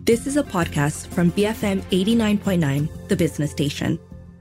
This is a podcast from BFM 89.9, the business station.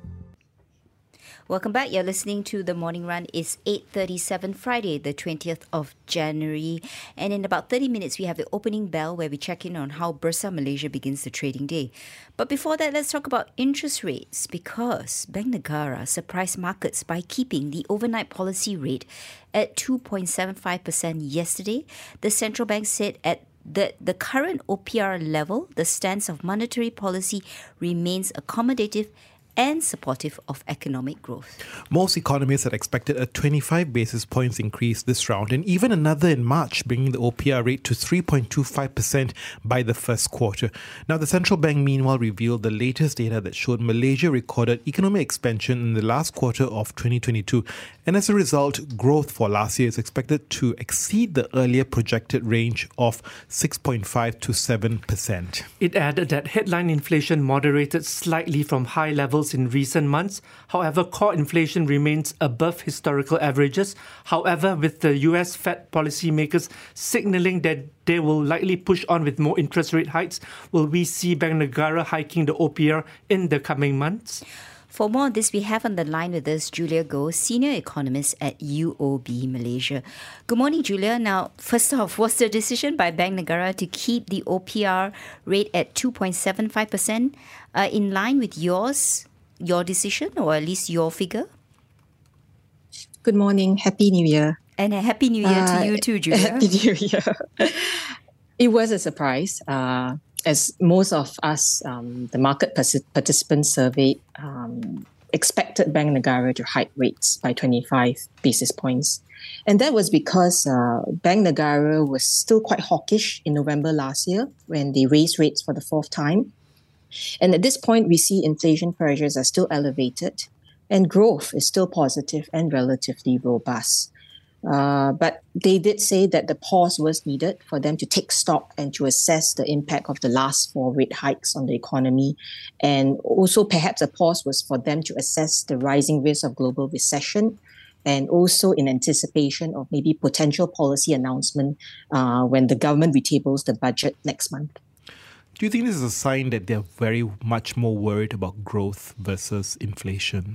Welcome back. You're listening to The Morning Run. It's 8:37 Friday, the 20th of January. And in about 30 minutes, we have the opening bell where we check in on how Bursa Malaysia begins the trading day. But before that, let's talk about interest rates because Bank Negara surprised markets by keeping the overnight policy rate at 2.75% yesterday. The central bank said at the current OPR level, the stance of monetary policy remains accommodative and supportive of economic growth. Most economists had expected a 25 basis points increase this round and even another in March, bringing the OPR rate to 3.25% by the first quarter. Now, the central bank meanwhile revealed the latest data that showed Malaysia recorded economic expansion in the last quarter of 2022. And as a result, growth for last year is expected to exceed the earlier projected range of 6.5 to 7%. It added that headline inflation moderated slightly from high levels in recent months. However, core inflation remains above historical averages. However, with the US Fed policymakers signaling that they will likely push on with more interest rate hikes, will we see Bank Negara hiking the OPR in the coming months? For more on this, we have on the line with us Julia Goh, Senior Economist at UOB Malaysia. Good morning, Julia. Now, first off, was the decision by Bank Negara to keep the OPR rate at 2.75% in line with your decision, or at least your figure? Good morning. Happy New Year. And a Happy New Year to you too, Julia. Happy New Year. It was a surprise. As most of us, the market participants surveyed, expected Bank Negara to hike rates by 25 basis points. And that was because Bank Negara was still quite hawkish in November last year when they raised rates for the fourth time. And at this point, we see inflation pressures are still elevated and growth is still positive and relatively robust. But they did say that the pause was needed for them to take stock and to assess the impact of the last 4 rate hikes on the economy. And also perhaps a pause was for them to assess the rising risk of global recession and also in anticipation of maybe potential policy announcement when the government retables the budget next month. Do you think this is a sign that they're very much more worried about growth versus inflation?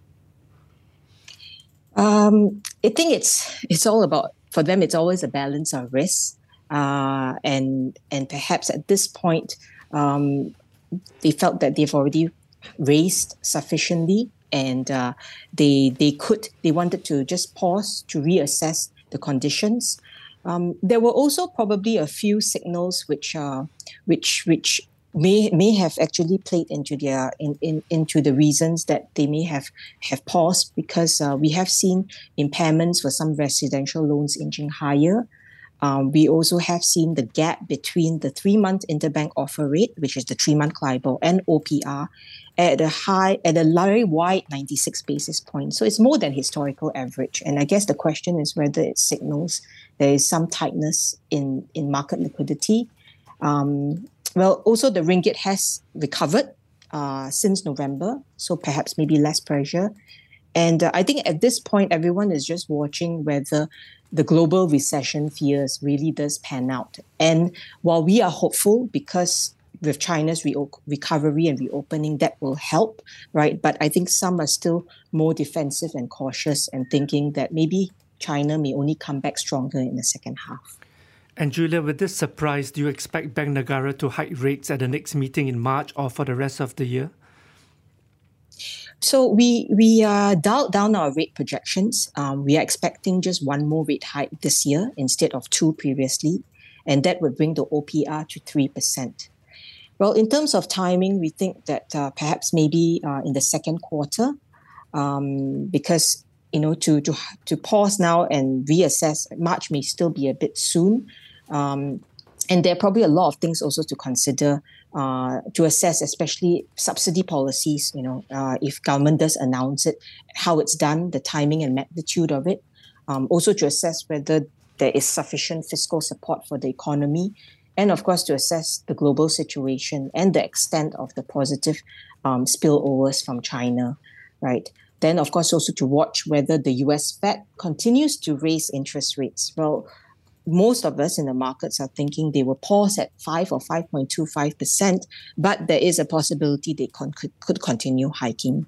I think it's all about, for them, it's always a balance of risk. And perhaps at this point, they felt that they've already raised sufficiently and they wanted to just pause to reassess the conditions. There were also probably a few signals which may have actually played into their into the reasons that they may have paused, because we have seen impairments for some residential loans inching higher. We also have seen the gap between the 3-month interbank offer rate, which is the 3-month CLIBOR, and OPR at a very wide 96 basis points. So it's more than historical average. And I guess the question is whether it signals there is some tightness in market liquidity. Well, also the ringgit has recovered since November, so perhaps maybe less pressure. And I think at this point, everyone is just watching whether the global recession fears really does pan out. And while we are hopeful, because with China's recovery and reopening, that will help, right? But I think some are still more defensive and cautious and thinking that maybe China may only come back stronger in the second half. And Julia, with this surprise, do you expect Bank Negara to hike rates at the next meeting in March or for the rest of the year? So we dialed down our rate projections. We are expecting just 1 more rate hike this year instead of 2 previously, and that would bring the OPR to 3%. Well, in terms of timing, we think that perhaps maybe in the second quarter, because to pause now and reassess, March may still be a bit soon. And there are probably a lot of things also to consider to assess, especially subsidy policies, if government does announce it, how it's done, the timing and magnitude of it. Also to assess whether there is sufficient fiscal support for the economy. And of course, to assess the global situation and the extent of the positive spillovers from China, right? Then, of course, also to watch whether the US Fed continues to raise interest rates. Well, most of us in the markets are thinking they will pause at 5 or 5.25%, but there is a possibility they could continue hiking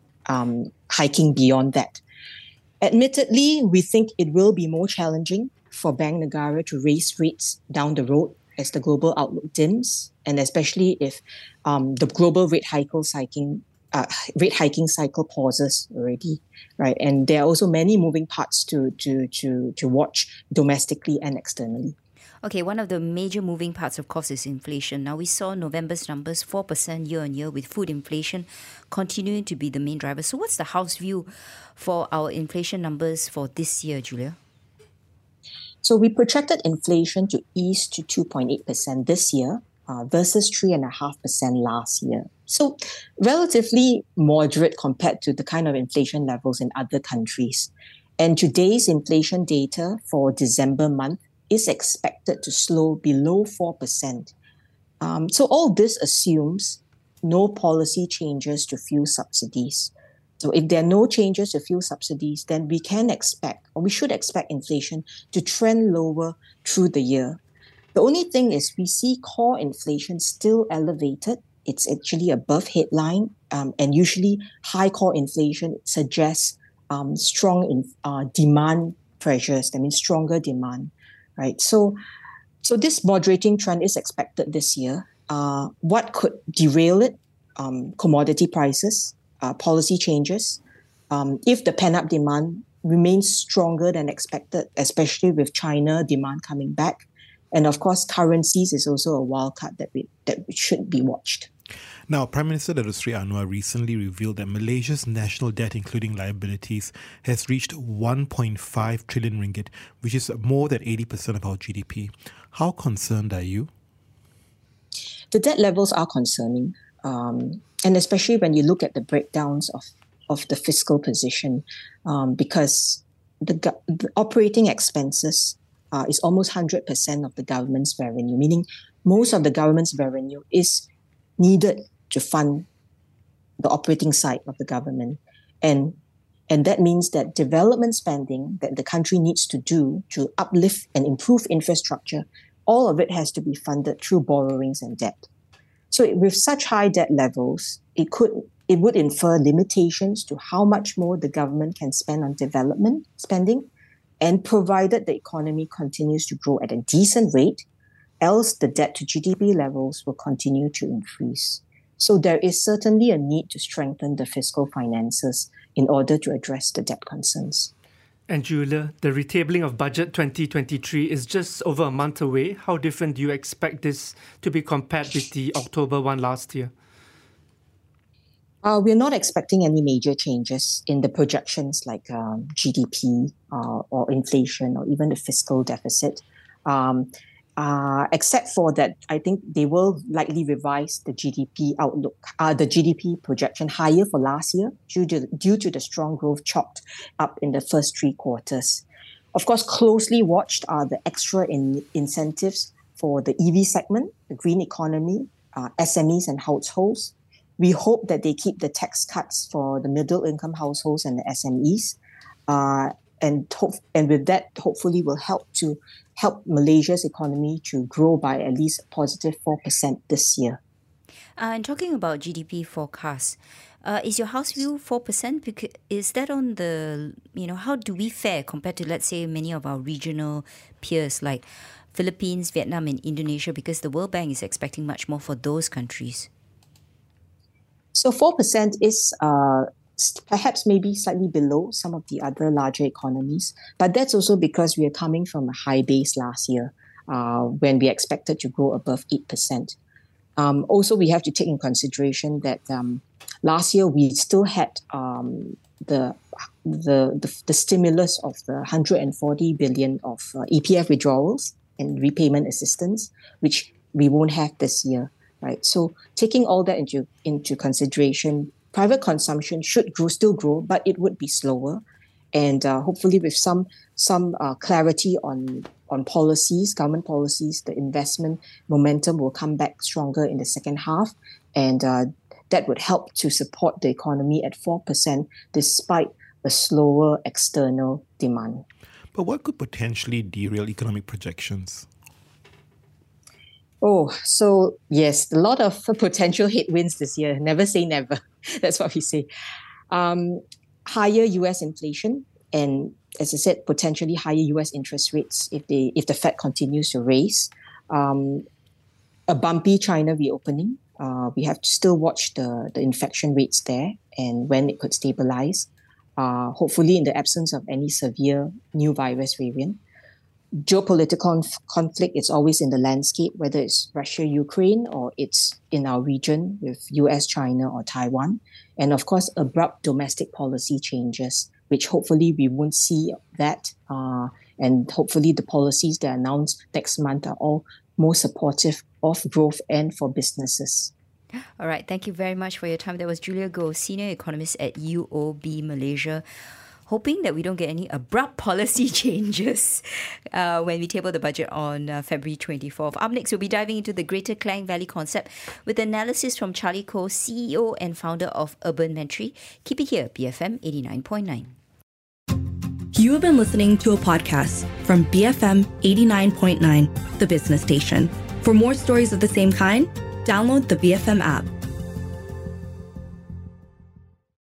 beyond that. Admittedly, we think it will be more challenging for Bank Negara to raise rates down the road as the global outlook dims, and especially if the global rate hiking cycle pauses already, right? And there are also many moving parts to watch domestically and externally. Okay, one of the major moving parts, of course, is inflation. Now, we saw November's numbers, 4% year on year, with food inflation continuing to be the main driver. So what's the house view for our inflation numbers for this year, Julia? So we projected inflation to ease to 2.8% this year versus 3.5% last year. So relatively moderate compared to the kind of inflation levels in other countries. And today's inflation data for December month is expected to slow below 4%. So all this assumes no policy changes to fuel subsidies. So if there are no changes to fuel subsidies, then we can expect, or we should expect, inflation to trend lower through the year. The only thing is we see core inflation still elevated. It's actually above headline, and usually high core inflation suggests strong demand pressures, that means stronger demand, right? So this moderating trend is expected this year. What could derail it? Commodity prices, policy changes. If the pent-up demand remains stronger than expected, especially with China demand coming back. And of course, currencies is also a wild card that should be watched. Now, Prime Minister Datuk Seri Anwar recently revealed that Malaysia's national debt, including liabilities, has reached 1.5 trillion ringgit, which is more than 80% of our GDP. How concerned are you? The debt levels are concerning, and especially when you look at the breakdowns of the fiscal position, because the operating expenses is almost 100% of the government's revenue, meaning most of the government's revenue is needed to fund the operating side of the government. And that means that development spending that the country needs to do to uplift and improve infrastructure, all of it has to be funded through borrowings and debt. So with such high debt levels, it would infer limitations to how much more the government can spend on development spending, and provided the economy continues to grow at a decent rate, else the debt to GDP levels will continue to increase. So there is certainly a need to strengthen the fiscal finances in order to address the debt concerns. And Julia, the retabling of Budget 2023 is just over a month away. How different do you expect this to be compared with the October one last year? We're not expecting any major changes in the projections like GDP or inflation or even the fiscal deficit. Except for that, I think they will likely revise the GDP outlook, the GDP projection higher for last year due to the strong growth chalked up in the first 3 quarters. Of course, closely watched are the extra incentives for the EV segment, the green economy, SMEs and households. We hope that they keep the tax cuts for the middle income households and the SMEs. And with that, hopefully will help Malaysia's economy to grow by at least a positive 4% this year. And talking about GDP forecast, is your house view 4%? Because is that on the, how do we fare compared to, let's say, many of our regional peers like Philippines, Vietnam and Indonesia, because the World Bank is expecting much more for those countries? So 4% is perhaps maybe slightly below some of the other larger economies. But that's also because we are coming from a high base last year when we expected to grow above 8%. Also, we have to take in consideration that last year we still had the stimulus of the 140 billion of EPF withdrawals and repayment assistance, which we won't have this year, right? So taking all that into consideration, private consumption should still grow, but it would be slower. And hopefully with some clarity on policies, government policies, the investment momentum will come back stronger in the second half. And that would help to support the economy at 4% despite a slower external demand. But what could potentially derail economic projections? Oh, so yes, a lot of potential headwinds this year. Never say never. That's what we say. Higher US inflation and, as I said, potentially higher US interest rates if the Fed continues to raise. A bumpy China reopening. We have to still watch the infection rates there and when it could stabilize. Hopefully in the absence of any severe new virus variant. Geopolitical conflict is always in the landscape, whether it's Russia, Ukraine, or it's in our region with US, China, or Taiwan. And of course, abrupt domestic policy changes, which hopefully we won't see that. And hopefully the policies that are announced next month are all more supportive of growth and for businesses. All right. Thank you very much for your time. That was Julia Goh, Senior Economist at UOB Malaysia. Hoping that we don't get any abrupt policy changes when we table the budget on February 24th. Up next, we'll be diving into the Greater Klang Valley concept with analysis from Charlie Koh, CEO and founder of Urban Mentry. Keep it here, BFM 89.9. You have been listening to a podcast from BFM 89.9, the business station. For more stories of the same kind, download the BFM app.